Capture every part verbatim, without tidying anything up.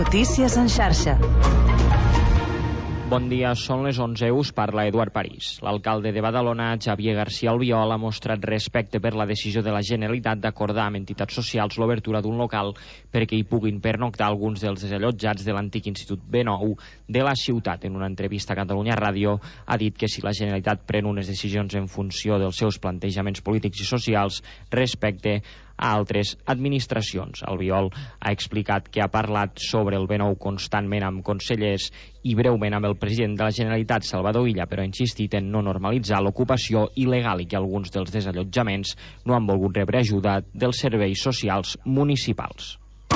Notícies en xarxa. Bon dia, són les onze, us parla Eduard París. L'alcalde de Badalona, Xavier García Albiol, ha mostrat respecte per la decisió de la Generalitat d'acordar amb entitats socials l'obertura d'un local perquè hi puguin pernoctar alguns dels desallotjats de l'antic Institut B nou de la ciutat. En una entrevista a Catalunya Ràdio ha dit que si la Generalitat pren unes decisions en funció dels seus plantejaments polítics i socials respecte a altres administracions. Albiol ha explicat que ha parlat sobre el B nou constantment amb consellers i breument amb el president de la Generalitat, Salvador Illa, però ha insistit en no normalitzar l'ocupació il·legal i que alguns dels desallotjaments no han volgut rebre ajuda dels serveis socials municipals.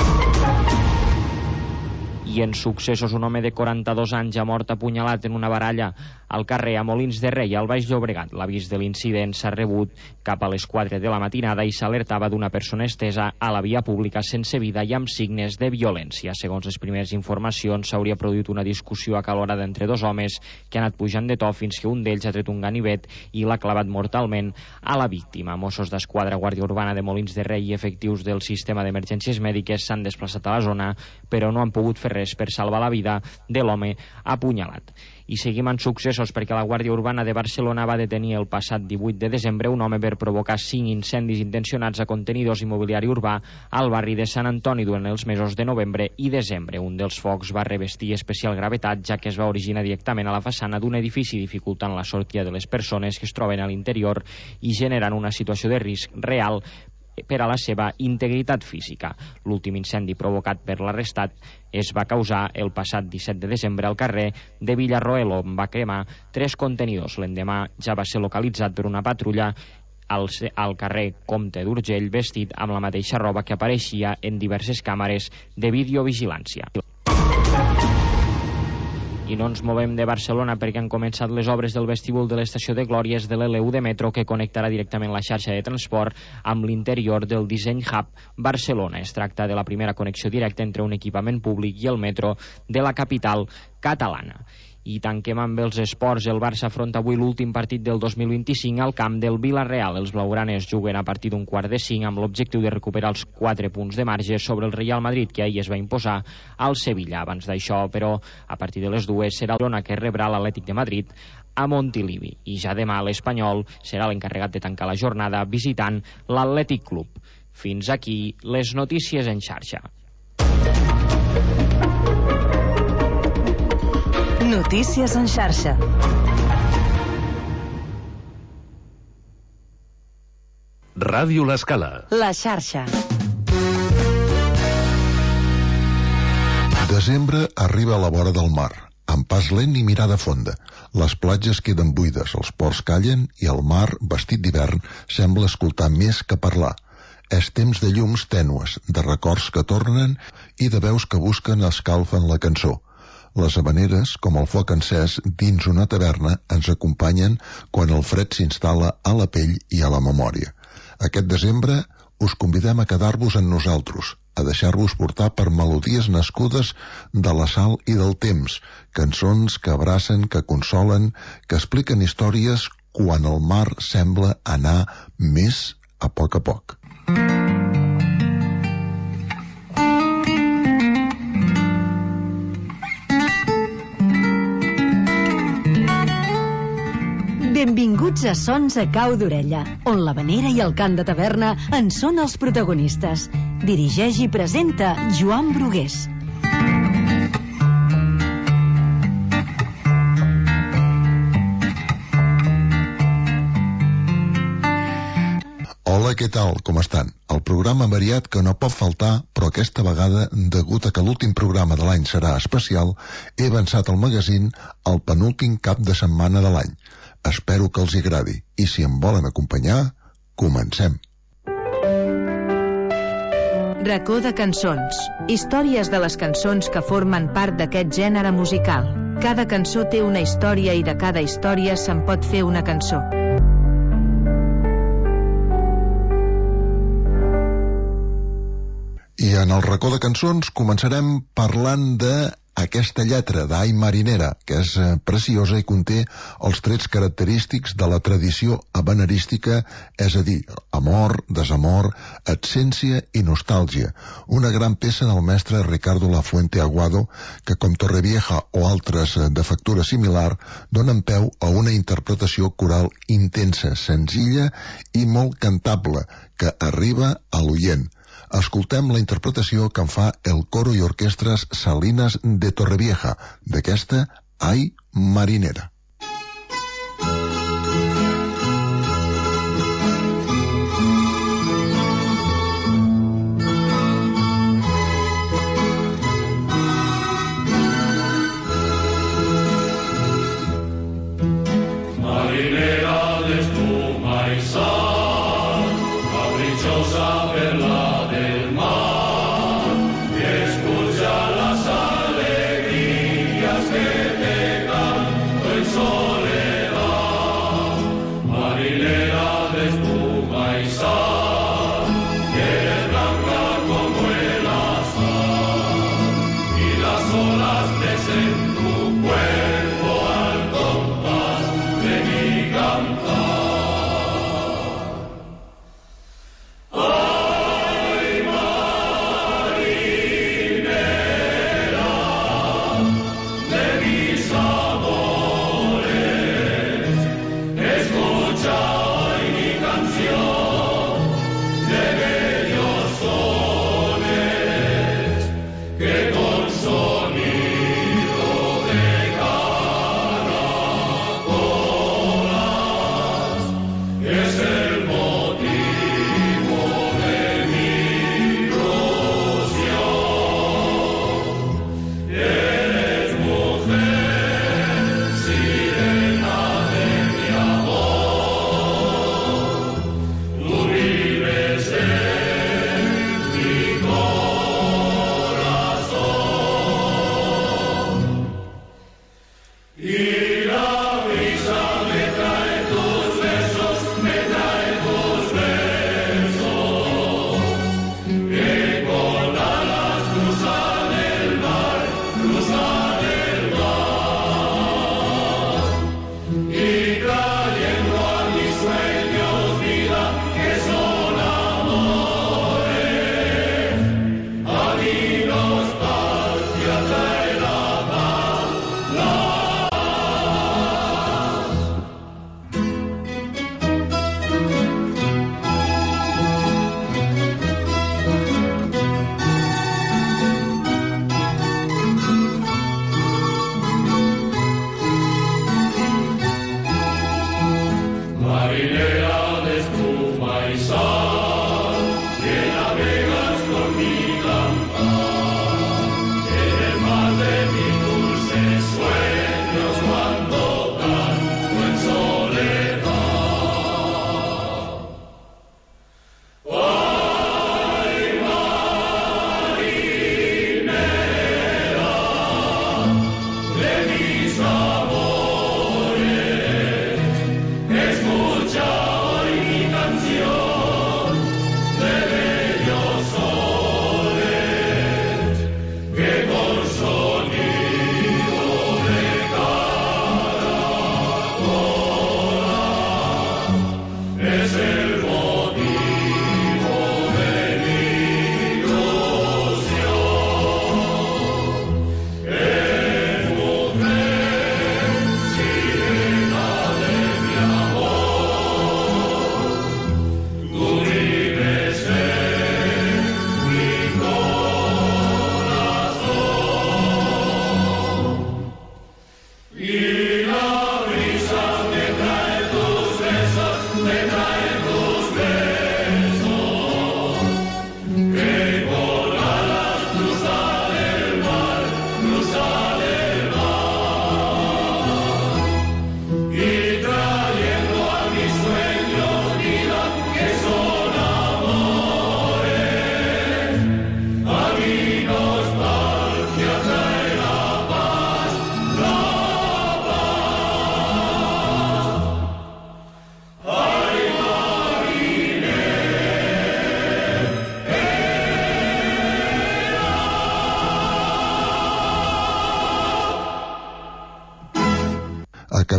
I en successos, un home de quaranta-dos anys ha mort apunyalat en una baralla al carrer a Molins de Rei, al Baix Llobregat. L'avís de l'incident s'ha rebut cap a les quatre de la matinada i s'alertava d'una persona estesa a la via pública sense vida i amb signes de violència. Segons les primeres informacions, s'hauria produït una discussió acalorada entre dos homes que han anat pujant de to fins que un d'ells ha tret un ganivet i l'ha clavat mortalment a la víctima. Mossos d'Esquadra, Guàrdia Urbana de Molins de Rei i efectius del sistema d'emergències mèdiques s'han desplaçat a la zona, però no han pogut fer res per salvar la vida de l'home apunyalat. I seguim en successos perquè la Guàrdia Urbana de Barcelona va detenir el passat divuit de desembre un home per provocar cinc incendis intencionats a contenidors immobiliari urbà al barri de Sant Antoni durant els mesos de novembre i desembre. Un dels focs va revestir especial gravetat, ja que es va originar directament a la façana d'un edifici, dificultant la sortida de les persones que es troben a l'interior i generant una situació de risc real per a la seva integritat física. L'últim incendi provocat per l'arrestat es va causar el passat disset de desembre al carrer de Villarroel, on va cremar tres contenidors. L'endemà ja va ser localitzat per una patrulla al, al carrer Comte d'Urgell, vestit amb la mateixa roba que apareixia en diverses càmeres de videovigilància. I no ens movem de Barcelona perquè han començat les obres del vestíbul de l'estació de Glòries de l'L u de metro, que connectarà directament la xarxa de transport amb l'interior del Disseny Hub Barcelona. Es tracta de la primera connexió directa entre un equipament públic i el metro de la capital catalana. I tanquem amb els esports. El Barça afronta avui l'últim partit del dos mil vint-i-cinc al camp del Vila-real. Els blaugranes juguen a partir d'un quart de cinc amb l'objectiu de recuperar els quatre punts de marge sobre el Real Madrid, que ahir es va imposar al Sevilla. Abans d'això, però, a partir de les dues serà el Girona que rebrà l'Atlètic de Madrid a Montilivi. I ja demà l'Espanyol serà l'encarregat de tancar la jornada visitant l'Atlètic Club. Fins aquí les notícies en xarxa. Notícies en xarxa. Ràdio L'Escala. La xarxa. Desembre arriba a la vora del mar, amb pas lent i mirada fonda. Les platges queden buides, els ports callen i el mar, vestit d'hivern, sembla escoltar més que parlar. És temps de llums tènues, de records que tornen i de veus que busquen escalfen la cançó. Les havaneres, com el foc encès dins una taverna, ens acompanyen quan el fred s'instal·la a la pell i a la memòria. Aquest desembre us convidem a quedar-vos en nosaltres, a deixar-vos portar per melodies nascudes de la sal i del temps, cançons que abracen, que consolen, que expliquen històries quan el mar sembla anar més a poc a poc. Benvinguts a Sons a Cau d'Orella, on l'havanera i el cant de taverna en són els protagonistes. Dirigeix i presenta Joan Brugués. Hola, què tal? Com estan? El programa variat que no pot faltar, però aquesta vegada, degut a que l'últim programa de l'any serà especial, he avançat el magazín al penúltim cap de setmana de l'any. Espero que els hi agradi, i si em volen acompanyar, comencem. Racó de cançons. Històries de les cançons que formen part d'aquest gènere musical. Cada cançó té una història i de cada història se'n pot fer una cançó. I en el racó de cançons començarem parlant de aquesta lletra d'Ai Marinera, que és eh, preciosa i conté els trets característics de la tradició habanerística, és a dir, amor, desamor, absència i nostàlgia. Una gran peça del mestre Ricardo Lafuente Aguado, que com Torrevieja o altres eh, de factura similar, donen peu a una interpretació coral intensa, senzilla i molt cantable, que arriba a l'oient. Escoltem la interpretació que en fa el coro i orquestres Salinas de Torrevieja, d'aquesta Ai Marinera. Pues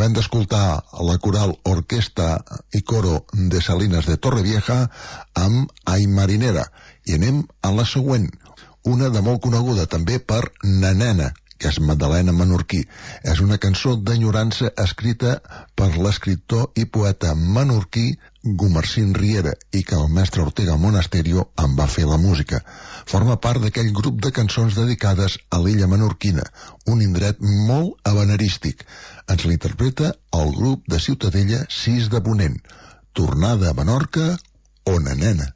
Acabem d'escoltar la coral Orquesta i Coro de Salinas de Torrevieja amb Ai Marinera. I anem a la següent, una de molt coneguda també per Na Nena, que és Madalena Menorquí. És una cançó d'enyorança escrita per l'escriptor i poeta menorquí Gumersin Riera i que el mestre Ortega Monasterio en va fer la música. Forma part d'aquell grup de cançons dedicades a l'illa menorquina, un indret molt habanerístic. Ens l'interpreta el grup de Ciutadella sis de Ponent. Tornada a Menorca o Na Nena.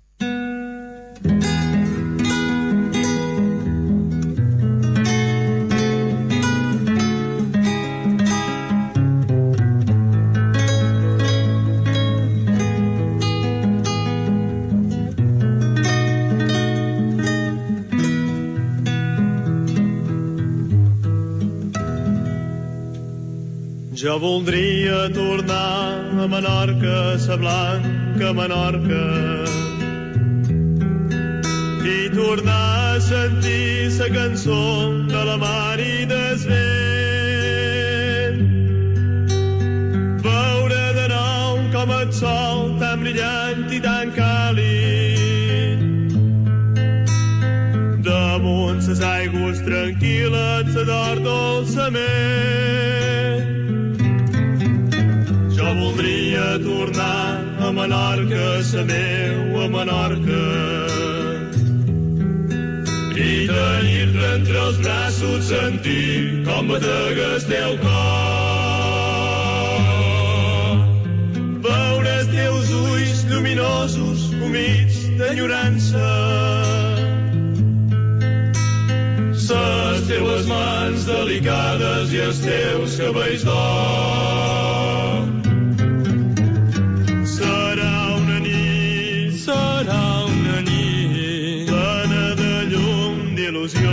Jo voldria tornar a Menorca, sa blanca Menorca, i tornar a sentir sa cançó de la mar i des vent. Veure de nou com el sol tan brillant i tan càlid damunt ses aigües tranquil·les s'ador dolçament. Jo voldria tornar a Menorca, sa meua Menorca, i tenir-te entre els braços, sentir com batega el teu cor. Veure els teus ulls lluminosos, humits d'enyorança, les teues mans delicades i els teus cabells d'or. Serà una nit, serà una nit plena de llum, d'il·lusió.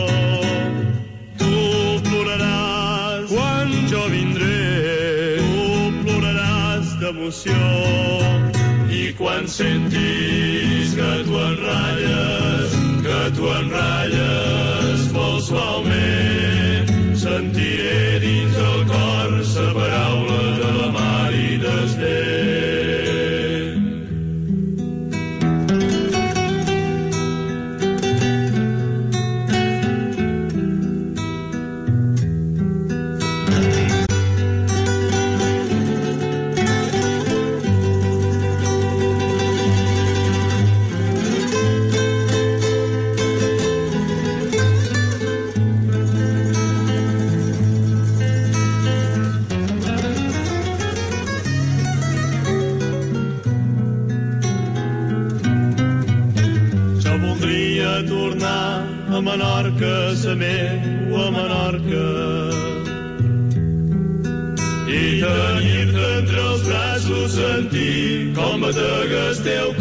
Tu ploraràs quan jo vindré, tu ploraràs d'emoció, i quan sentis que tu enratlles, que tu enratlles molt suaument, sentiré dins el cor sa paraula de la mar i des dent. Tornar a Menorca, sa meua Menorca, i tenir-te entre els braços, sentir com batega el teu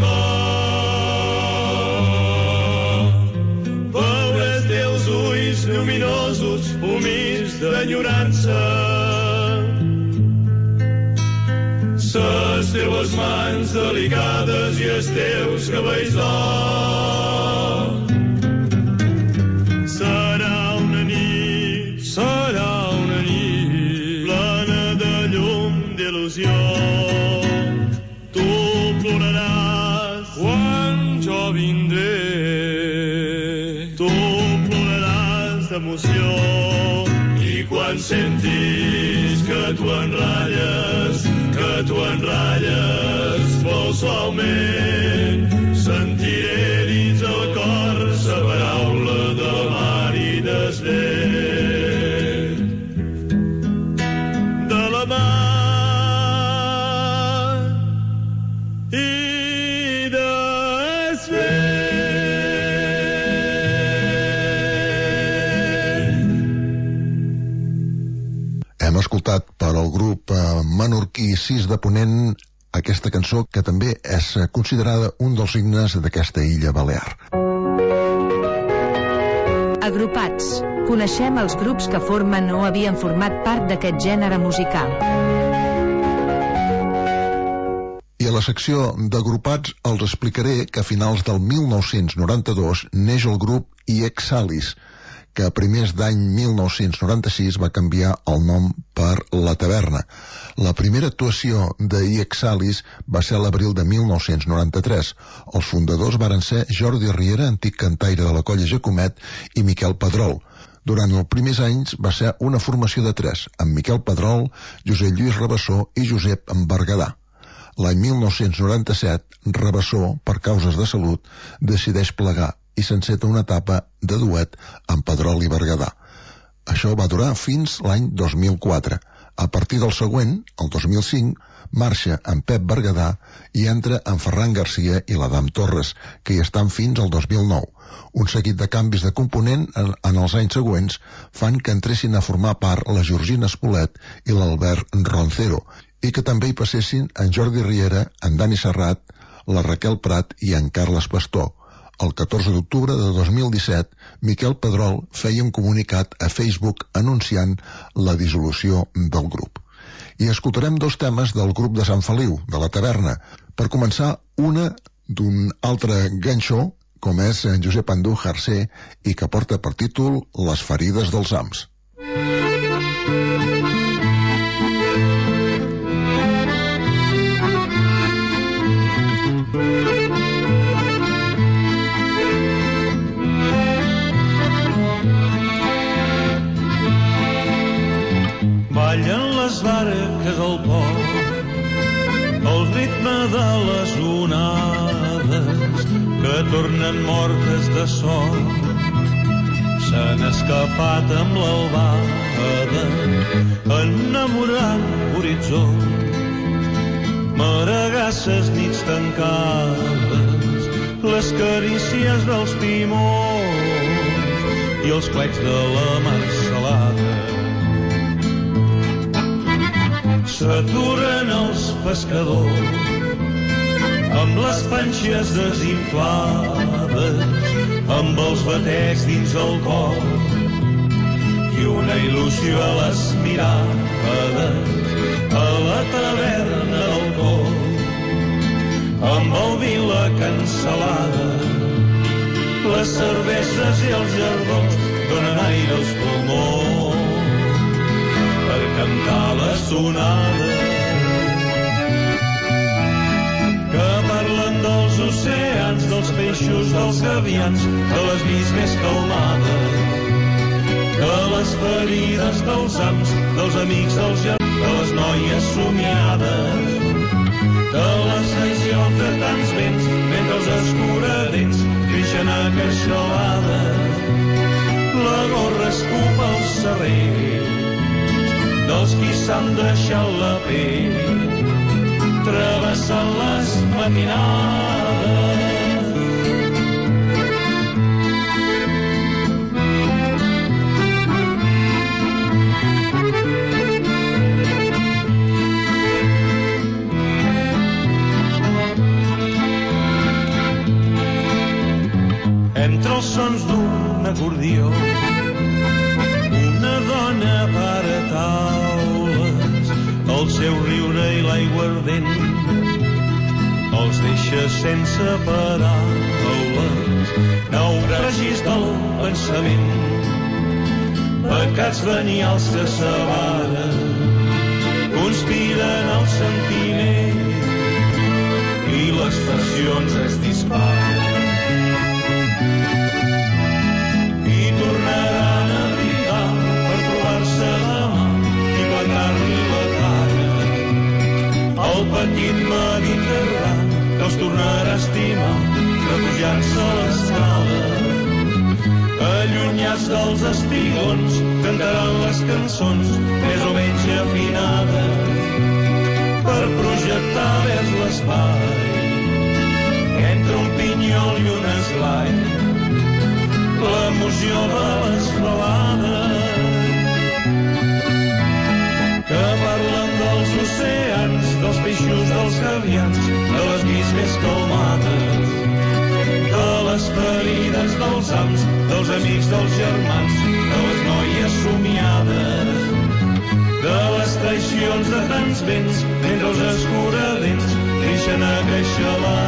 cor. Veure els teus ulls lluminosos, humits d'enyorança, les teues mans delicades i els teus cabells d'or. Serà una nit, serà una nit plena de llum, d'il·lusió. Tu ploraràs quan jo vindré, tu ploraràs d'emoció, i quan sentis que tu enratlles, que tu enratlles molt suaument, sentiré dins el cor sa paraula de mar i des vent. De la mar i des vent. Hem escoltat per al grup menorquí sis de Ponent aquesta cançó que també és considerada un dels signes d'aquesta illa balear. Agrupats. Coneixem els grups que formen o havien format part d'aquest gènere musical. I a la secció d'agrupats els explicaré que a finals del mil nou-cents noranta-dos neix el grup I Ex Salis, que a primers d'any mil nou-cents noranta-sis va canviar el nom per La Taverna. La primera actuació de I Exalis va ser a l'abril de mil nou-cents noranta-tres. Els fundadors varen ser Jordi Riera, antic cantaire de la Colla Jacomet, i Miquel Pedrol. Durant els primers anys va ser una formació de tres, amb Miquel Pedrol, Josep Lluís Rabassó i Josep Berguedà. L'any mil nou-cents noranta-set, Rabassó, per causes de salut, decideix plegar i s'enceta una etapa de duet amb Pedrol i Berguedà. Això va durar fins l'any dos mil quatre. A partir del següent, el dos mil cinc, marxa amb Pep Berguedà i entra amb Ferran Garcia i l'Adam Torres, que hi estan fins al dos mil nou. Un seguit de canvis de component en, en els anys següents fan que entressin a formar part la Georgina Espolet i l'Albert Roncero, i que també hi passessin en Jordi Riera, en Dani Serrat, la Raquel Prat i en Carles Pastor. El catorze d'octubre de dos mil disset, Miquel Pedrol feia un comunicat a Facebook anunciant la dissolució del grup. I escoltarem dos temes del grup de Sant Feliu, de La Taverna. Per començar, una d'un altre ganxó, com és en Josep Andújar-Garcé, i que porta per títol Les ferides dels ams. Ballen les barques al port, el ritme de les onades que tornen mortes de sol. S'han escapat amb l'albada, enamorant horitzó. Maregasses nits tancades, les carícies dels timons i els plecs de la mar salada. S'aturen els pescadors amb les panxes desinflades, amb els batecs dins el cor i una il·lusió a les mirades a la taverna del cor. Amb el vi la cansalada, les cerveses i els llardons donen aire als pulmons per cantar la sonada que parlen dels oceans, dels peixos, dels gavians, de les nits més calmades, de les ferides dels ams, dels amics, dels germans, de les noies somiades, de les traïcions de tants vents, mentre els escuradents creixen a queixalades. La gorra escupa el serrell dels qui s'han deixat la pell travessant les matinades. Entre els sons d'un acordió, una dona para taules, el seu riure i l'aigua ardent els deixa sense paraules. Naufragis del pensament, pecats venials que s'avaren, conspiren el sentiment i les passions es disparen. Tornaran a brillar per trobar-se demà i plantar-li la cara al petit Mediterrà que els tornarà a estimar refugiant-se a l'escala. Allunyats dels espigons cantaran les cançons més o menys afinades per projectar vers l'espai entre un pinyol i un esglai l'emoció de les balades que parlen dels oceans, dels peixos, dels gavians, de les nits més calmades, de les ferides dels ams, dels amics, dels germans, de les noies somiades, de les traïcions de tants vents, mentre els escuradents creixen a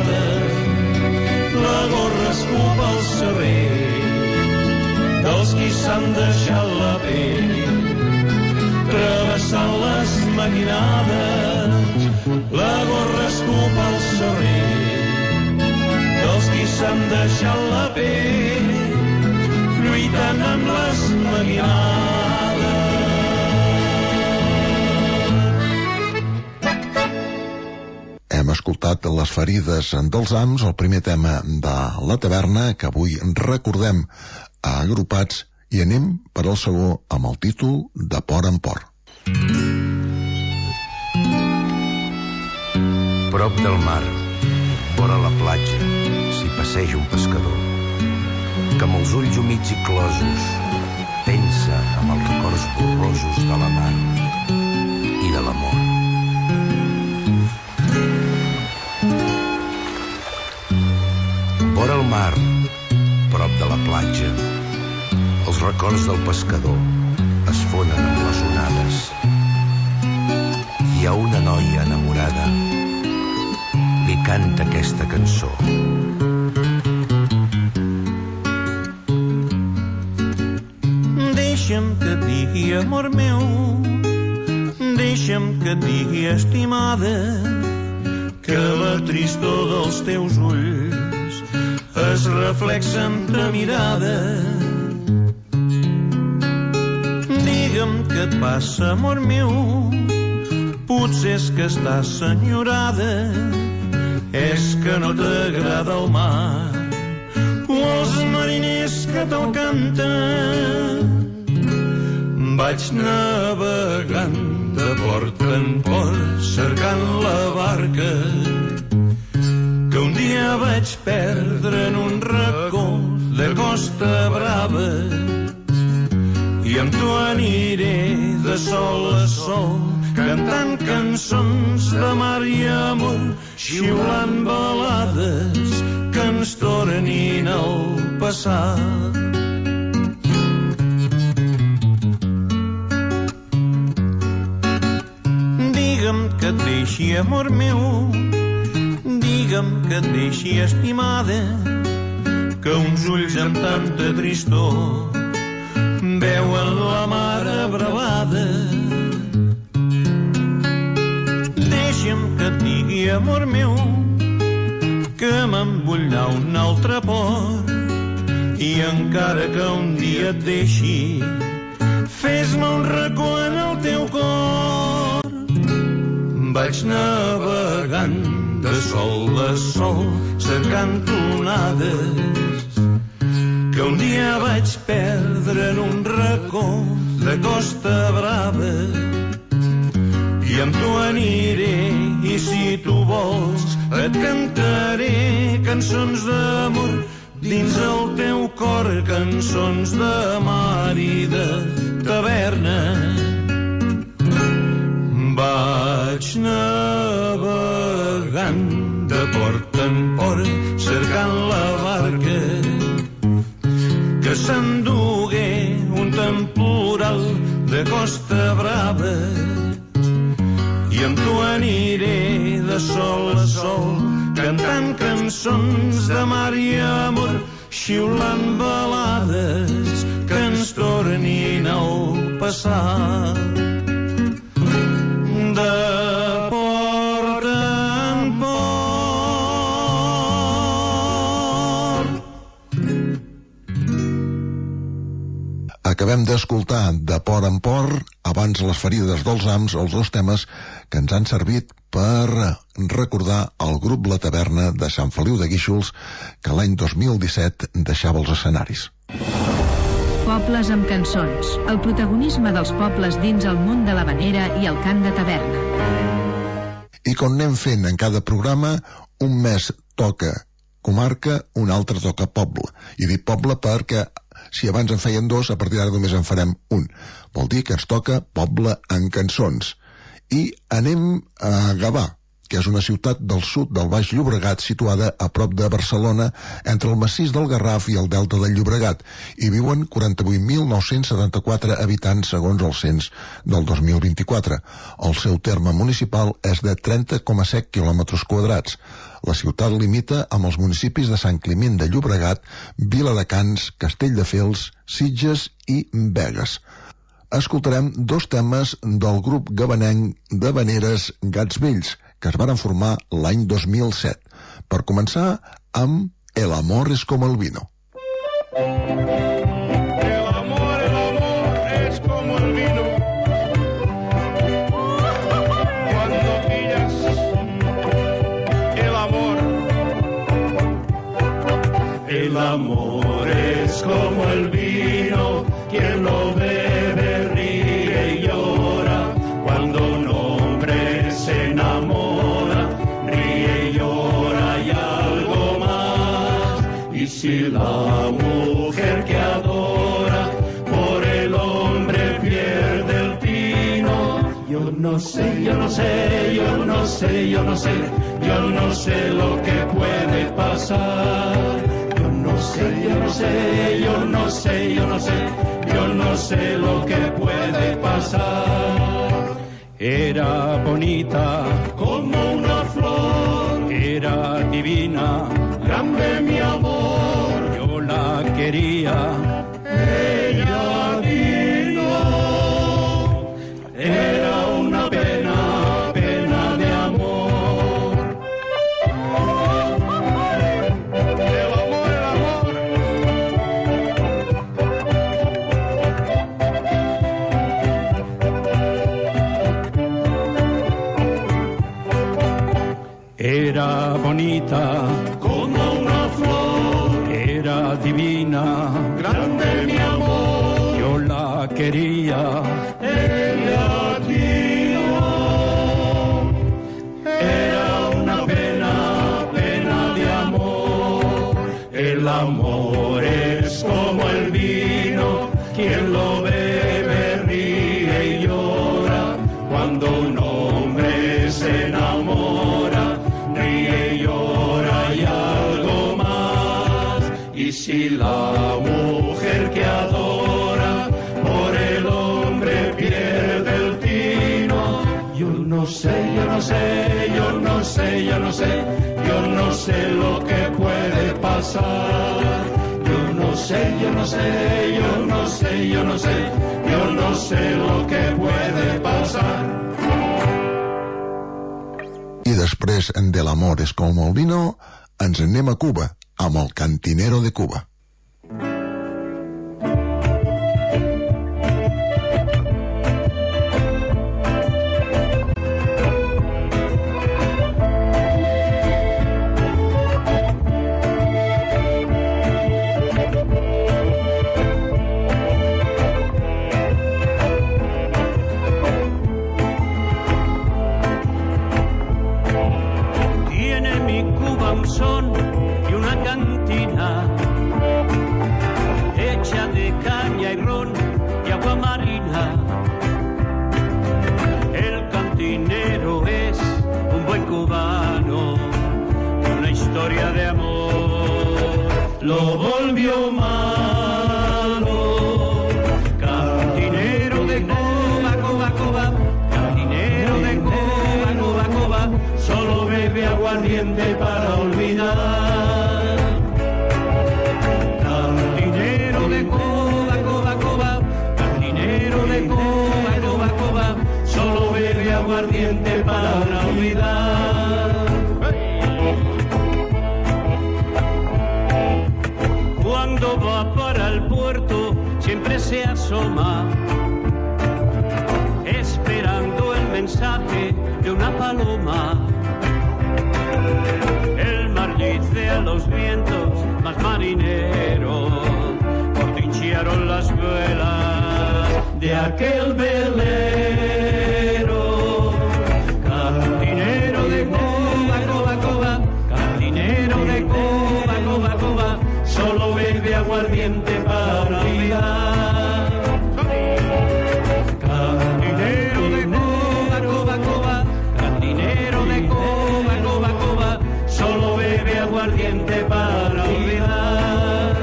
queixalades. La gorra escupa el serrell dels qui s'han deixat la pell, travessant les maquinades, la gorra escupa el cervell, dels qui s'han deixat la pell, lluitant amb les maquinades. Hem escoltat Les ferides dels ams, el primer tema de La taverna, que avui recordem agrupats, i anem per al segon amb el títol De por en por. Prop del mar, vora la platja, s'hi passeja un pescador que amb els ulls humits i closos pensa amb els records borrosos de la mar i de l'amor. Vora el mar, prop de la platja, els records del pescador es fonen amb les onades. Hi ha una noia enamorada, li canta aquesta cançó. Deixa'm que et digui, amor meu, deixa'm que et digui, estimada, que la tristor dels teus ulls es reflexa en ta mirada. Digue'm què et passa, amor meu, potser és que estàs enyorada, és que no t'agrada el mar o els mariners que te'l canten. Vaig navegant de port en port cercant la barca que un dia vaig perdre en un racó de Costa Brava, i amb tu aniré de sol a sol cantant cançons de mar i amor, xiulant balades que ens tornin al passat. Digue'm que et deixi, amor meu, digue'm que et deixi, estimada, que uns ulls amb tanta tristor veuen la mar abravada. Deixa'm que et digui, amor meu, que me'n vull anar a un altre port, i encara que un dia et deixi, fes-me un racó en el teu cor. Vaig navegant de sol a sol cercant onades que un dia vaig perdre en un racó de Costa Brava, i amb tu aniré, i si tu vols et cantaré cançons d'amor dins el teu cor, cançons de mar i de taverna. Vaig navegant de port en port cercant la barca que s'endugué un temporal de Costa Brava, i amb tu aniré de sol a sol cantant cançons de mar i amor, xiulant balades que ens tornin al passat. De port en port. Acabem d'escoltar De port en port, abans Les ferides dels ams, els dos temes que ens han servit per recordar el grup La Taverna de Sant Feliu de Guíxols, que l'any dos mil disset deixava els escenaris. Pobles amb cançons. El protagonisme dels pobles dins el món de l'havanera i el cant de taverna. I com anem fent en cada programa, un mes toca comarca, un altre toca poble. I dic poble perquè si abans en feien dos, a partir d'ara només en farem un. Vol dir que ens toca poble en cançons. I anem a Gavà, que és una ciutat del sud del Baix Llobregat situada a prop de Barcelona, entre el massís del Garraf i el delta del Llobregat. Hi viuen quaranta-vuit mil nou-cents setanta-quatre habitants segons el cens del dos mil vint-i-quatre. El seu terme municipal és de trenta coma set quilòmetres quadrats. La ciutat limita amb els municipis de Sant Climent de Llobregat, Viladecans, Castelldefels, Sitges i Begues. Escoltarem dos temes del grup gabanenc d'havaneres Gats Vells, que es varen formar l'any dos mil set. Per començar, amb El amor es como el vino. El amor, el amor es como el vino. Cuando pillas el amor. El amor es como el vino, quien lo bebe ríe y llora. Cuando un hombre se enamora, ríe y llora y algo más. Y si la mujer que adora por el hombre pierde el tino, yo no sé, yo no sé, yo no sé, yo no sé, yo no sé lo que puede pasar. Yo no sé, yo no sé, yo no sé, yo no sé, yo no sé lo que puede pasar. Era bonita como una flor, era divina, grande mi amor, yo la quería, ella vino, era una pena, pena de amor. El amor, el amor. Era bonita como una flor, era divina, grande mi amor, yo la quería, ella vino, era una pena, pena de amor. El amor es como el vino, quien lo bebe ríe y llora. Cuando un hombre se enamora, ríe y llora y algo más. Y si la mujer que adora por el hombre pierde el tino, yo no sé, yo no sé, yo no sé, yo no sé, yo no sé lo que puede pasar. Yo no sé, yo no sé, yo no sé, yo no sé, yo no sé lo que puede pasar. I després de l'amor és com el vino, ens anem a Cuba, amb el Cantinero de Cuba. Tiene mi Cuba un son y una cantina hecha de caña y ron y agua marina. El cantinero es un buen cubano, una historia de amor lo volvió malo. Cantinero de Cuba, Cuba, Cuba, cantinero de Cuba, Cuba, Cuba, solo bebe aguardiente para olvidar. Cantinero de Cuba, Cuba, Cuba, cantinero de Cuba, Cuba, Cuba, solo bebe aguardiente para olvidar. Cuando va para el puerto siempre se asoma, esperando el mensaje de una paloma. El mar dice a los vientos más marineros, cortinchearon las velas de aquel velero. Cantinero de Cuba, Cuba, Cuba, cantinero de Cuba, Cuba, Cuba, solo bebe aguardiente para olvidar. Cantinero de Cuba, Cuba, Cuba, cantinero de Cuba, aguardiente para olvidar.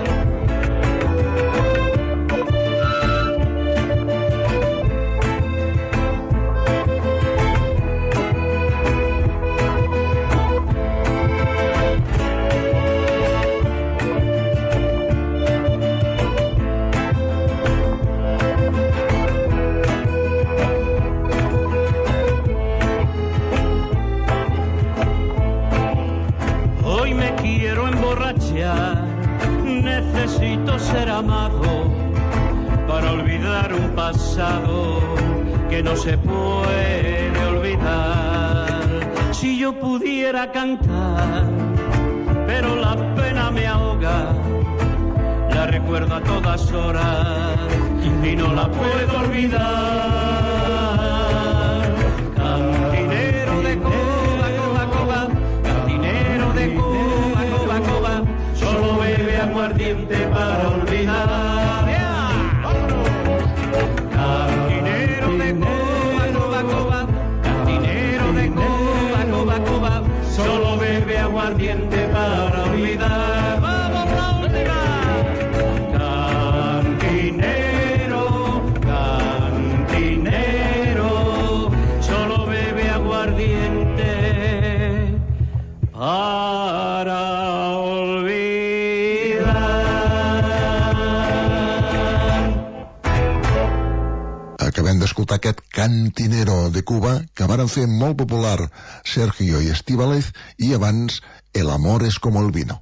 Necesito ser amado para olvidar un pasado que no se puede olvidar. Si yo pudiera cantar, pero la pena me ahoga, la recuerdo a todas horas y no la puedo olvidar. Cantinero de Cuba, Cuba, Cuba, cantinero de Cuba, Cuba, Cuba, solo bebe aguardiente para olvidar. Yeah. Cantinero de Cuba, Cuba, Cuba, cantinero de Cuba, Cuba, Cuba, solo bebe aguardiente para olvidar. ¡Vamos, la última! Cantinero, cantinero, solo bebe aguardiente para Acabem d'escoltar aquest Cantinero de Cuba que varen fer molt popular Sergio i Estíbaliz, i abans El amor es como el vino.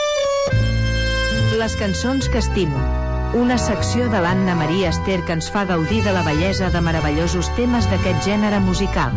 Les cançons que estimo, una secció de l'Anna Maria Ester que ens fa gaudir de la bellesa de meravellosos temes d'aquest gènere musical.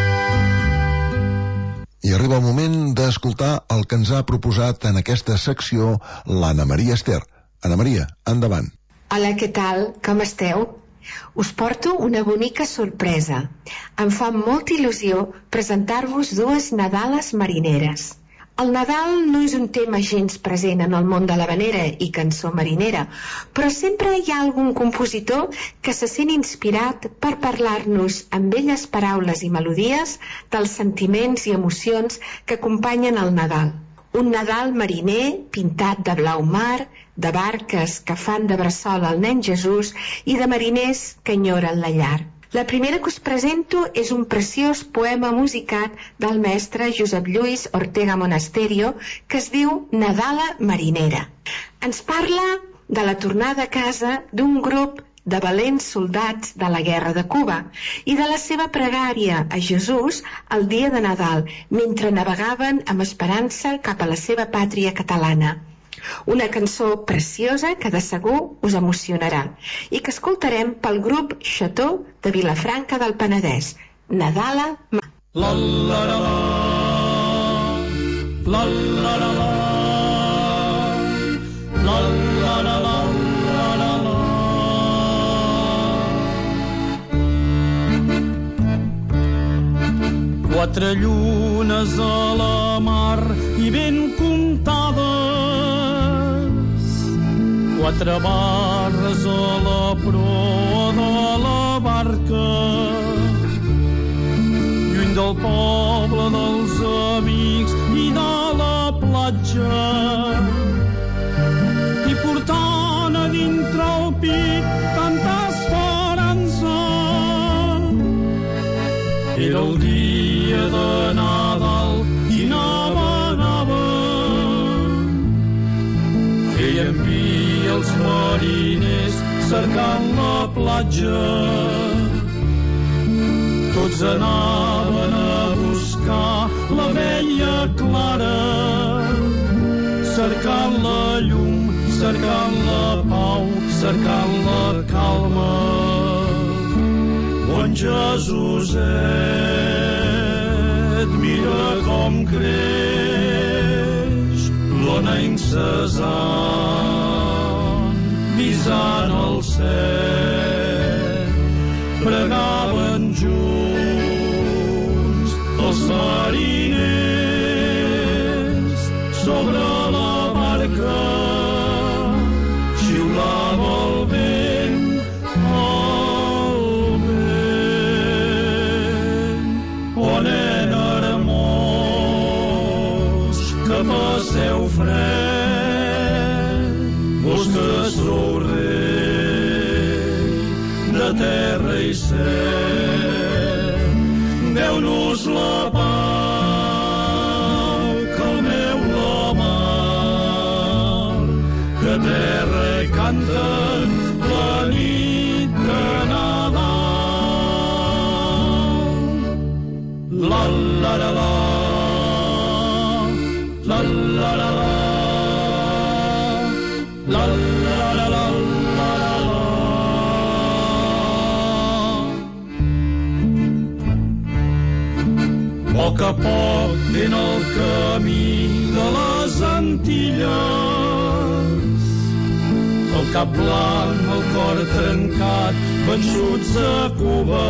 I arriba el moment d'escoltar el que ens ha proposat en aquesta secció l'Anna Maria Ester. Anna Maria, endavant. Hola, què tal? Com esteu? Us porto una bonica sorpresa. Em fa molta il·lusió presentar-vos dues Nadales marineres. El Nadal no és un tema gens present en el món de l'havanera i cançó marinera, però sempre hi ha algun compositor que se sent inspirat per parlar-nos amb belles paraules i melodies dels sentiments i emocions que acompanyen el Nadal. Un Nadal mariner pintat de blau mar, de barques que fan de bressol al nen Jesús i de mariners que enyoren la llar. La primera que us presento és un preciós poema musicat del mestre Josep Lluís Ortega Monasterio que es diu Nadala marinera. Ens parla de la tornada a casa d'un grup de valents soldats de la guerra de Cuba i de la seva pregària a Jesús el dia de Nadal, mentre navegaven amb esperança cap a la seva pàtria catalana. Una cançó preciosa que de segur us emocionarà i que escoltarem pel grup Xató de Vilafranca del Penedès. Nadala La la la la, la la la la, la la la la. Quatre llunes a la mar i ben comptades, quatre barres a la proa de la barca, lluny del poble dels amics i de la platja, i portant a dintre el pit tanta esperança. Era el dia de Nadal i navegava, feien vi els mariners cercant la platja. Tots anaven a buscar la vella clara, cercant la llum, cercant la pau, cercant la calma. Bon Jesuset, mira com creix l'ona incessant, visant el cel. Pregaven junts els mariners sobre la barca, xiulava el vent, el vent. Oh, nen hermós, que passeu terra i cel. Deu-nos la pau que el meu la mar, que terra i canta la nit de Nadal. La la la la, la la la la, la la la la. A poc a poc en el camí de les Antilles, el cap blanc, el cor trencat, vençuts a Cuba,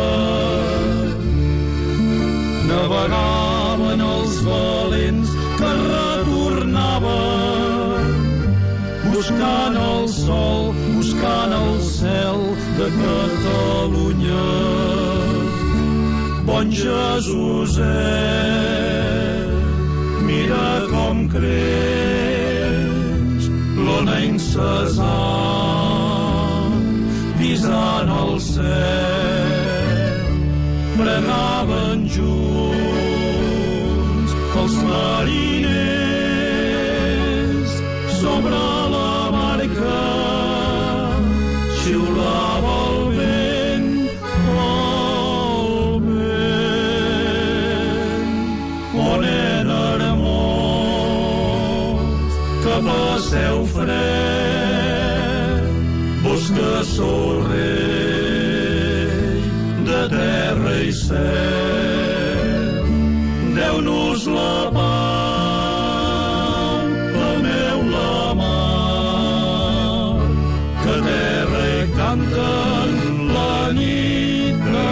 navegaven els valents que retornaven, buscant el sol, buscant el cel de Catalunya. Bon Jesuset, mira com creix l'ona incessant, pisant el cel, pregaven junts els mariners sobre la barca, xiulava el vent, el vent, ponent hermós, que passeu fred, vos que sou rei de terra i cel. Deu-nos la pau, la meu la mar, que terra i canten la nit de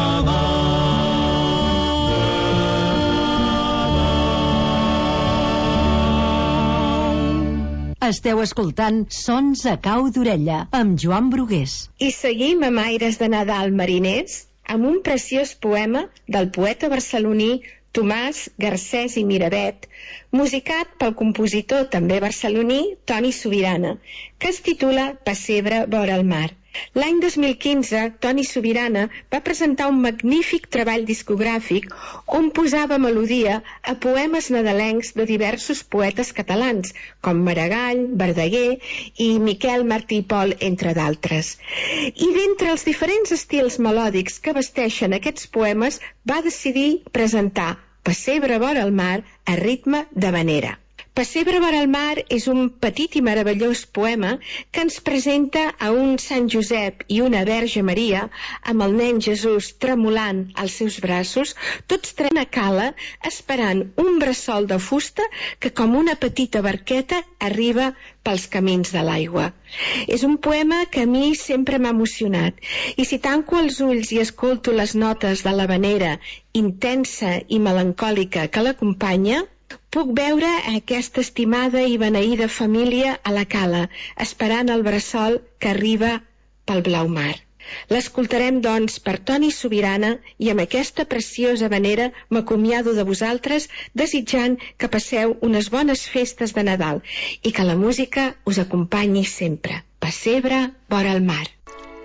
Nadal. Esteu escoltant Sons a cau d'orella amb Joan Brugués. I seguim amb aires de Nadal mariners amb un preciós poema del poeta barceloní Tomàs Garcés i Miravet, musicat pel compositor també barceloní Toni Subirana, que es titula Pessebre vora el mar. L'any dos mil quinze, Toni Subirana va presentar un magnífic treball discogràfic on posava melodia a poemes nadalencs de diversos poetes catalans, com Maragall, Verdaguer i Miquel Martí i Pol, entre d'altres. I d'entre els diferents estils melòdics que vesteixen aquests poemes, va decidir presentar Pessebre vora el mar a ritme d'havanera. Pessebre vora el mar és un petit i meravellós poema que ens presenta a un Sant Josep i una Verge Maria amb el nen Jesús tremolant als seus braços, tots tres a cala esperant un bressol de fusta que com una petita barqueta arriba pels camins de l'aigua. És un poema que a mi sempre m'ha emocionat i si tanco els ulls i escolto les notes de l'havanera intensa i melancòlica que l'acompanya, puc veure aquesta estimada i beneïda família a la cala, esperant el bressol que arriba pel blau mar. L'escoltarem, doncs, per Toni Subirana i amb aquesta preciosa havanera m'acomiado de vosaltres desitjant que passeu unes bones festes de Nadal i que la música us acompanyi sempre. Pessebre vora el mar.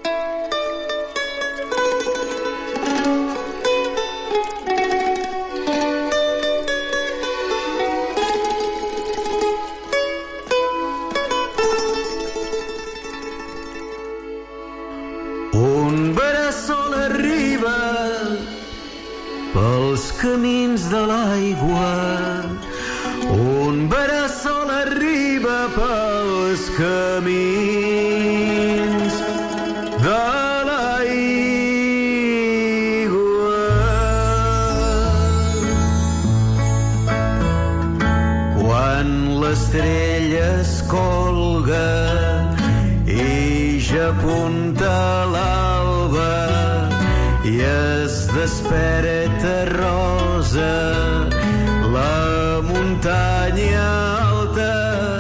Camins de l'aigua, un bressol arriba pels camins de l'aigua. Quan l'estrella es colga i ja apunta l'alba i es desperta rosa la muntanya alta,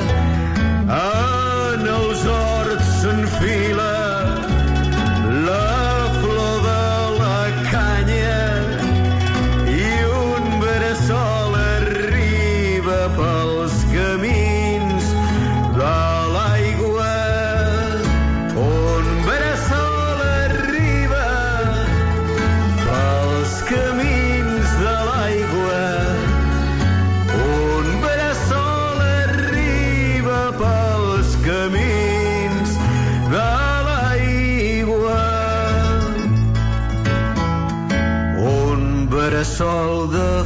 en els horts s'enfila la flor de la canya i un bressol arriba pels camins de l'aigua. Un bressol arriba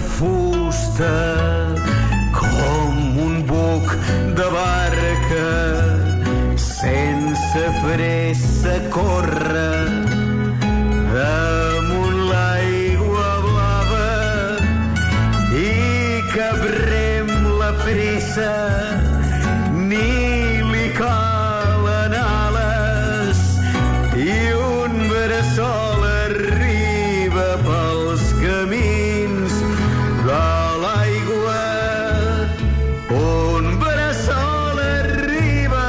fusta com un buc de barca sense fressa corre damunt l'aigua blava i cap rem la pressa ni li calen ales i un bressol arriba pels camins de l'aigua. Un bressol arriba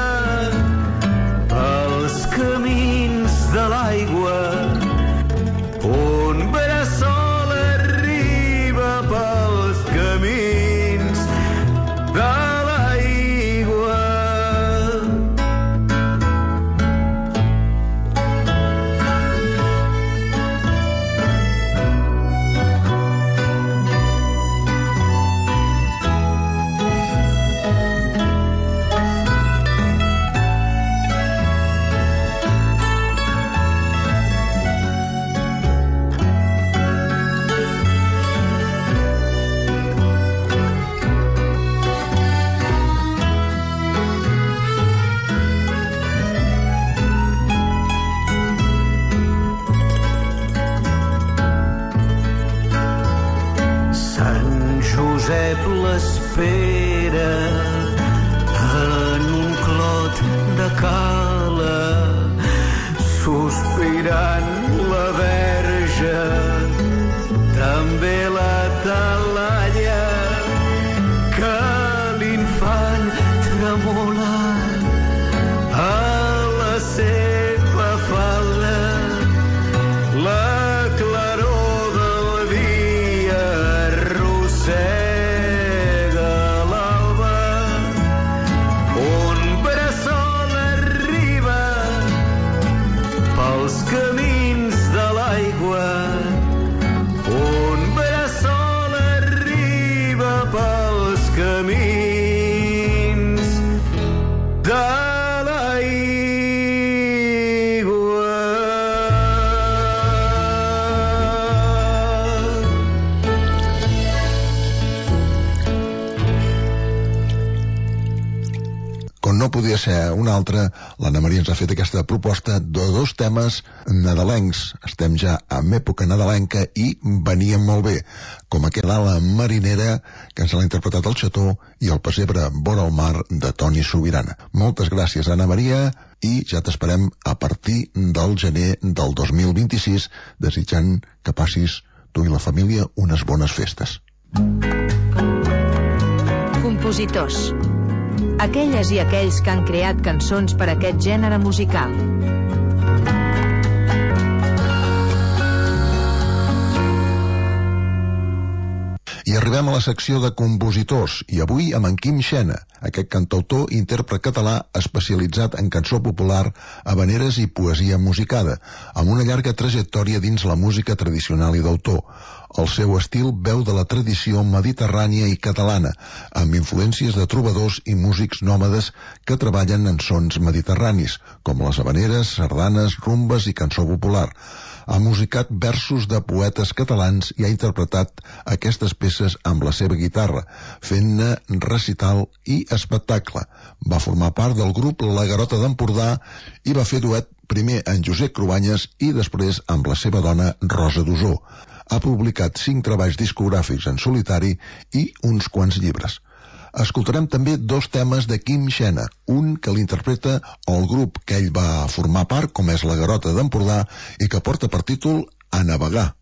pels camins de l'aigua. Un bressol arriba pels camins de l'aigua. Sant Josep l'espera en un clot de cala, sospirant la verge, també la talaia, que l'infant tremola a la seva falda. La claror del dia arrossega l'alba. Un bressol arriba pels camins de l'aigua. Un bressol arriba pels camins de l'aigua. Com no podia ser una altra, l'Anna Maria ens ha fet aquesta proposta de dos temes nadalencs. Estem ja en època nadalenca i venien molt bé, com aquest ala marinera que ens l'ha interpretat el Xató i el pessebre vora el mar de Toni Sobirana. Moltes gràcies, Anna Maria, i ja t'esperem a partir del gener del dos mil vint-i-sis, desitjant que passis tu i la família unes bones festes. Compositors. Aquelles i aquells que han creat cançons per a aquest gènere musical. I arribem a la secció de compositors, i avui amb en Quim Xena, aquest cantautor i intèrpret català especialitzat en cançó popular, habaneres i poesia musicada, amb una llarga trajectòria dins la música tradicional i d'autor. El seu estil beu de la tradició mediterrània i catalana, amb influències de trobadors i músics nòmades que treballen en sons mediterranis, com les habaneres, sardanes, rumbes i cançó popular. Ha musicat versos de poetes catalans i ha interpretat aquestes peces amb la seva guitarra, fent-ne recital i espectacle. Va formar part del grup La Garota d'Empordà i va fer duet primer amb Josep Cruanyes i després amb la seva dona Rosa Dosó. Ha publicat cinc treballs discogràfics en solitari i uns quants llibres. Escoltarem també dos temes de Quim Xena, un que l'interpreta el grup que ell va formar part, com és La Garota d'Empordà, i que porta per títol A navegar.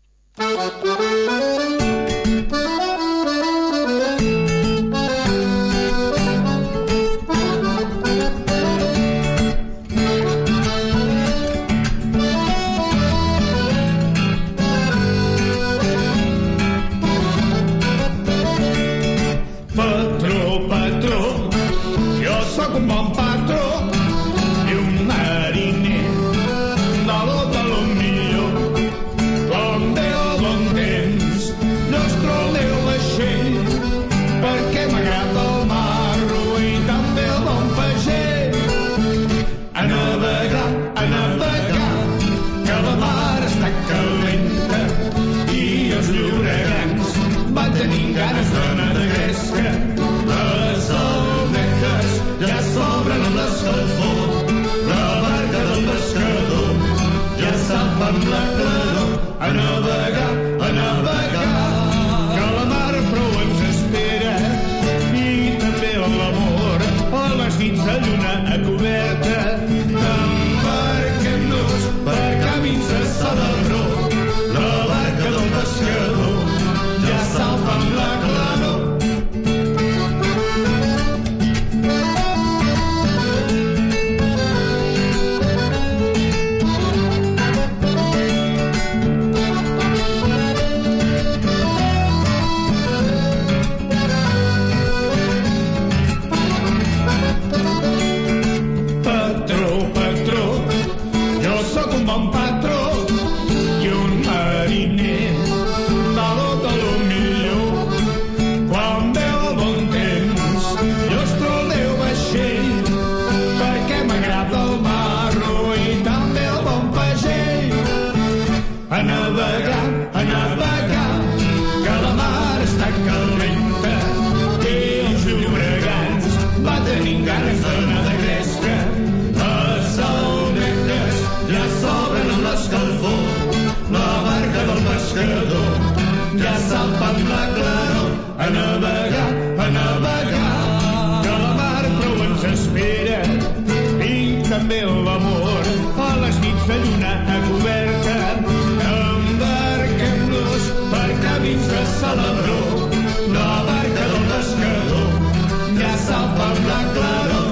Vaig l'escalfor, la barca del pescador ja sap amb la claror a navegar, a navegar, que la mar prou ens espera i també l'amor a les nits de lluna a coberta. Embarquem-nos per camins de Salabró, la barca del pescador ja salpa amb la claror. Ja salpa amb la claror a navegar, a navegar, que la mar prou ens espera i també l'amor a les nits de lluna a coberta. Embarquem-nos per camins de Salabró, la barca del pescador ja salpa amb la claror.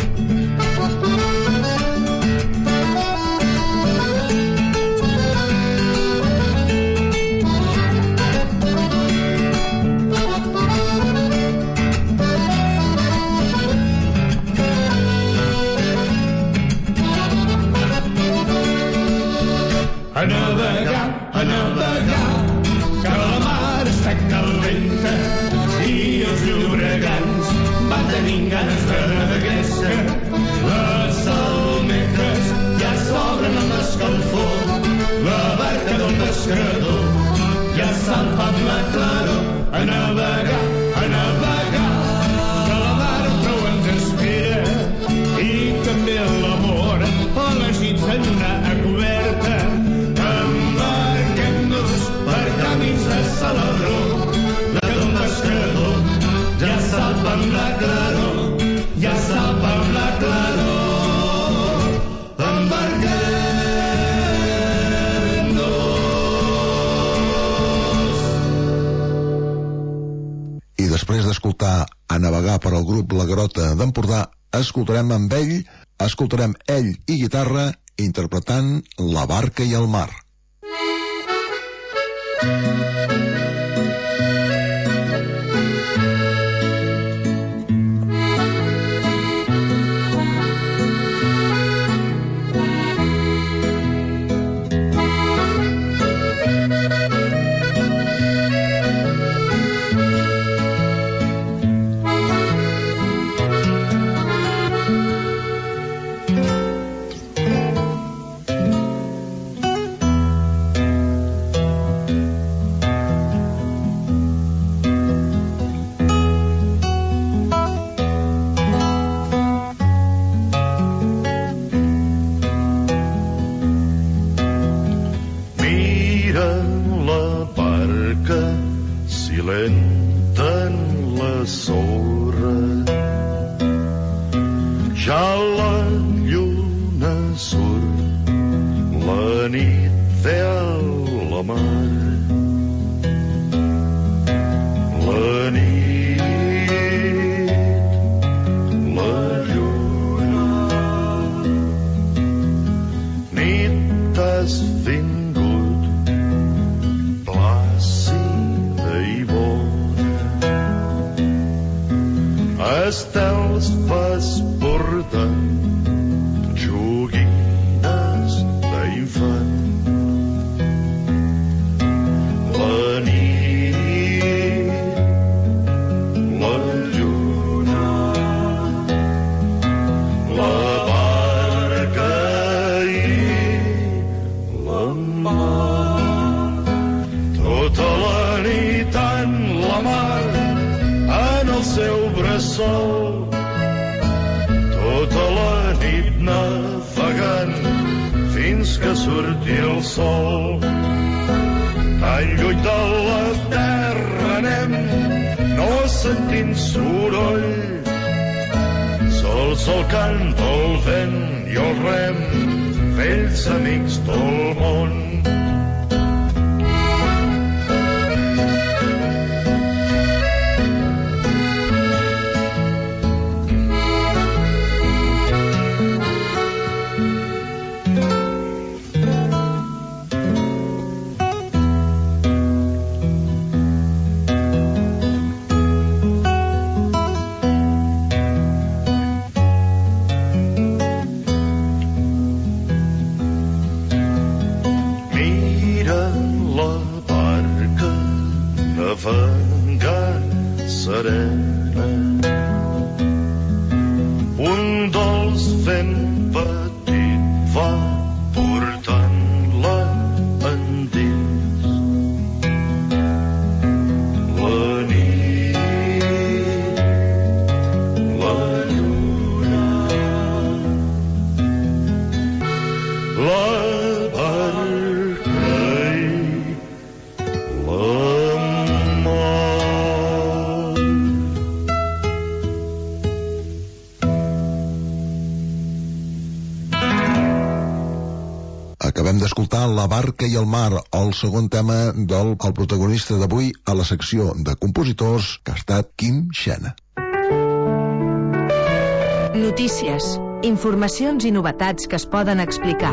A navegar, a navegar, que la mar està calenta i els llobregants van tenint ganes de gresca. Les almeques ja s'obren amb l'escalfor, la barca del pescador ja salpa amb la claror. A navegar, a navegar, que la mar prou ens espera i també l'amor a les nits de lluna a coberta. Embarquem-nos per camins de Salabró, la del pescador ja salpa amb la claror, ja salpa amb la claror. Embarquem-nos. I després d'escoltar A navegar per al grup La Grota d'Empordà, escoltarem amb ell, escoltarem ell i guitarra interpretant La barca i el mar. Estels vas portant joguines d'infant. fins que surti el sol. Tan lluny de la terra anem, no sentint soroll. Sols el cant del vent i el rem, vells amics del món. La barca i el mar, el segon tema del el protagonista d'avui a la secció de compositors, que ha estat Quim Xena. Notícies, informacions i novetats que es poden explicar.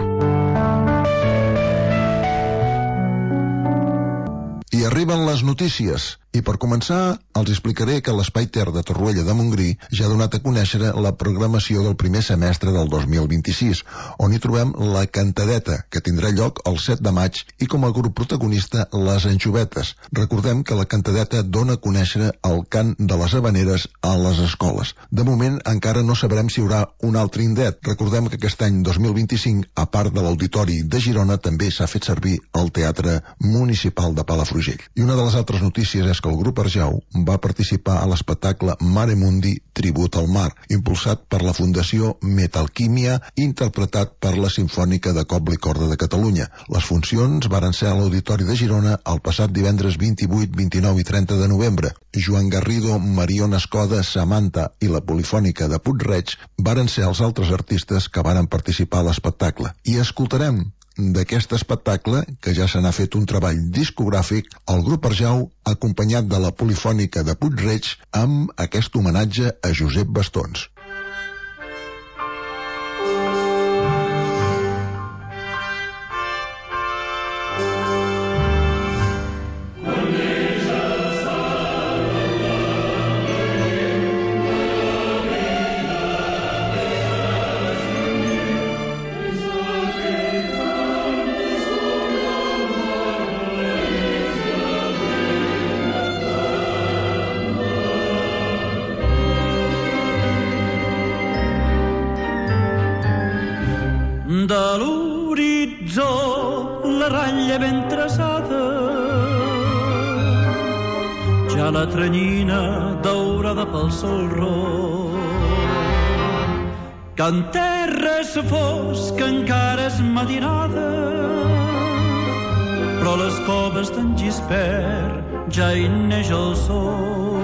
I arriben les notícies. I per començar, els explicaré que l'Espai Ter de Torroella de Montgrí ja ha donat a conèixer la programació del primer semestre del dos mil vint-i-sis, on hi trobem la Cantadeta, que tindrà lloc el set de maig, i com a grup protagonista les Anxovetes. Recordem que la Cantadeta dona a conèixer el cant de les habaneres a les escoles. De moment encara no sabrem si hi haurà un altre indret. Recordem que aquest any dos mil vint-i-cinc, a part de l'Auditori de Girona, també s'ha fet servir el Teatre Municipal de Palafrugell. I una de les altres notícies és que el grup Arjau va participar a l'espectacle Mare Mundi, Tribut al Mar, impulsat per la Fundació Metalquímia, interpretat per la Simfònica de Cobla i Corda de Catalunya. Les funcions varen ser a l'Auditori de Girona el passat divendres vint-i-vuit, vint-i-nou i trenta de novembre. Joan Garrido, Mariona Escoda, Samantha i la Polifònica de Puig-reig varen ser els altres artistes que varen participar a l'espectacle. I escoltarem d'aquest espectacle, que ja se n'ha fet un treball discogràfic, el grup Arjau, acompanyat de la Polifònica de Puig-reig, amb aquest homenatge a Josep Bastons. De l'horitzó la ratlla ben traçada, ja la tranyina daurada pel sol ro. Que en terra és fosca encara és matinada, però a les coves d'en Gispert ja hi neix el sol.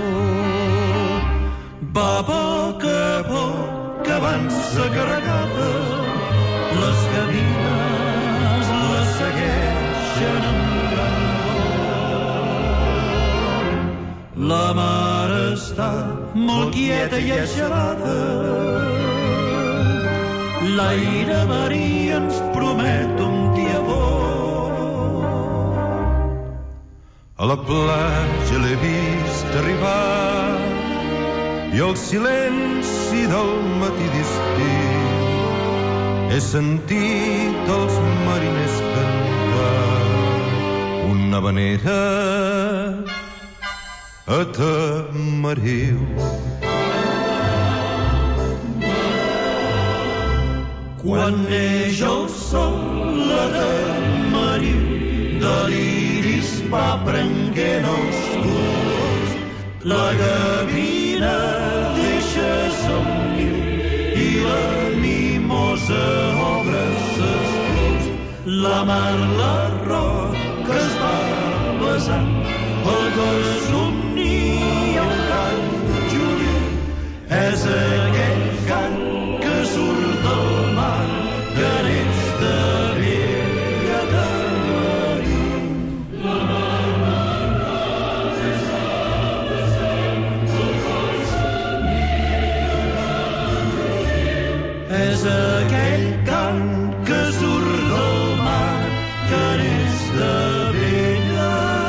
Va a poc a poc que avança carregada, les gavines la segueixen amb gran dolor. La mar està molt quieta i aixelada, l'aire marí ens promet un dia bo. A la platja l'he vist arribar i el silenci del matí d'estiu he sentit els mariners cantar una habanera a Tamariu. Quan neix el sol la Tamariu, de l'iris va prenguent els colors, la gavina deixa son niu i la mimosa obre ses flors. la mar, la roca es va besant, el cor somnia un cant juli, és aquell cant que surt del mar, que neix de vella tardarí. La mar, la roca es va besant, el cor somnia un cant juli, és aquell cant que surt del mar, que neix de vella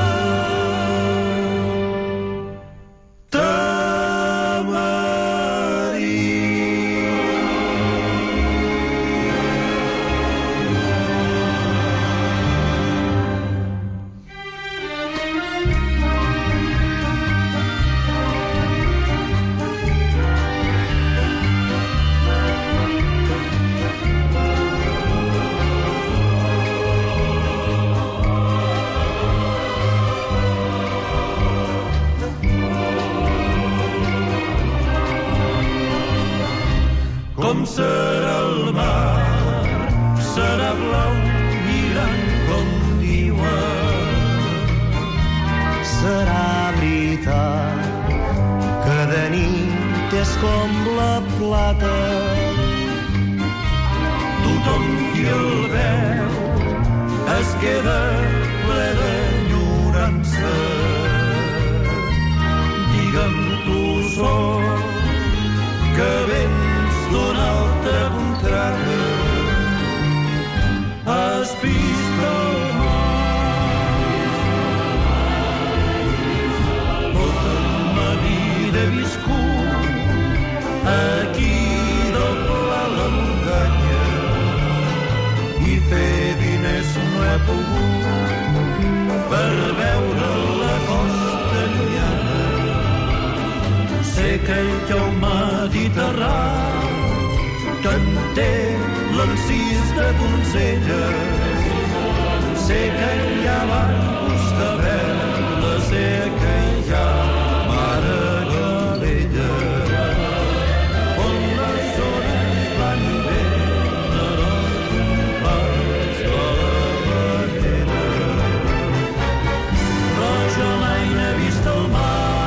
com serà el mar, serà blau i gran com diuen. Serà veritat que de nit és com la plata. Tothom qui el veu es queda ple d'enyorança. Digue'm tu sol que vens d'una altra contrada, has vist el mar. Tota ma vida he viscut aquí del pla a la muntanya i fer diners no he pogut per veure la costa llunyana. Sé que hi ha un Mediterrani que en té l'encís de donzelles. Sé que hi ha barcos de vela, sé que hi ha mare Calella, on les ones van ben a les compàs de la manera. Però jo mai n'he vist el mar.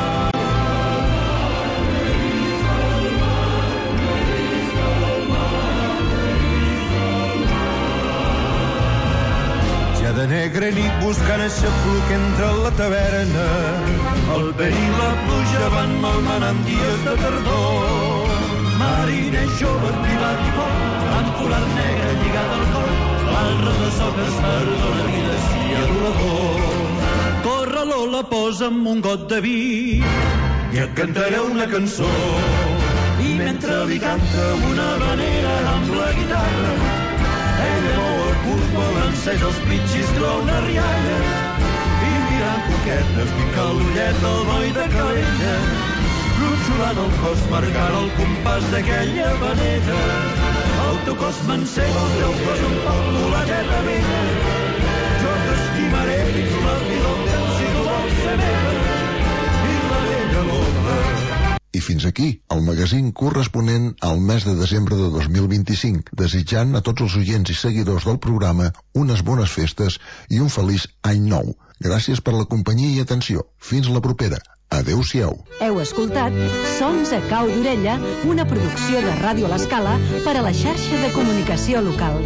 De negra nit buscant aixafluc entre la taverna, el vent i la pluja van malmenant dies de tardor. Mariner jove, privat i poc, amb forat negre lligat al cor, barra de soques perdona vida si adorador. Corre Lola, posa'm un got de vi i et cantaré una cançó. I mentre li canta una manera amb la guitarra, ella mou el futbol, encès els pitxis, troba una rialla i mirant coqueta pica l'ullet del boi de Calella, brutxolant el cos, marcant el compàs d'aquella vanera. El teu cos m'encega, el teu cos em pot la terra vella. Jo t'estimaré fins la fi del temps si tu vols ser meva. I la vella Lola. I fins aquí el magazín corresponent al mes de desembre de dos mil vint-i-cinc, desitjant a tots els oients i seguidors del programa unes bones festes i un feliç any nou. Gràcies per la companyia i atenció. Fins la propera. Adéu-siau. Heu escoltat Sons a cau d'orella, una producció de Ràdio L'Escala per a la xarxa de comunicació local.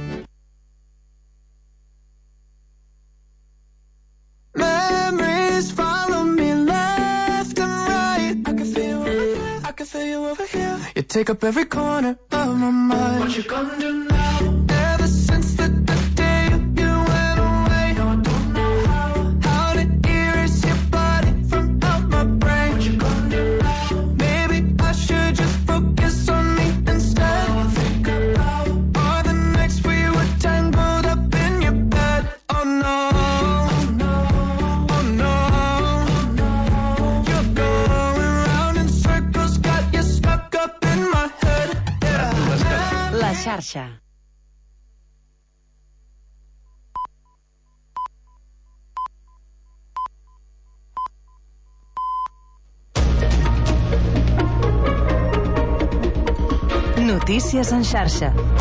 Memories follow me left and right. I can feel you, I can feel you over here. You take up every corner of my mind. What you gonna do now? Ever since the, the day you went away, no, I don't know how, how to erase your body from out my brain. What you gonna do now? Maybe I should just focus on me instead. All I think about are the nights we were tangled up in your bed. Oh no. La xarxa. Notícies en xarxa.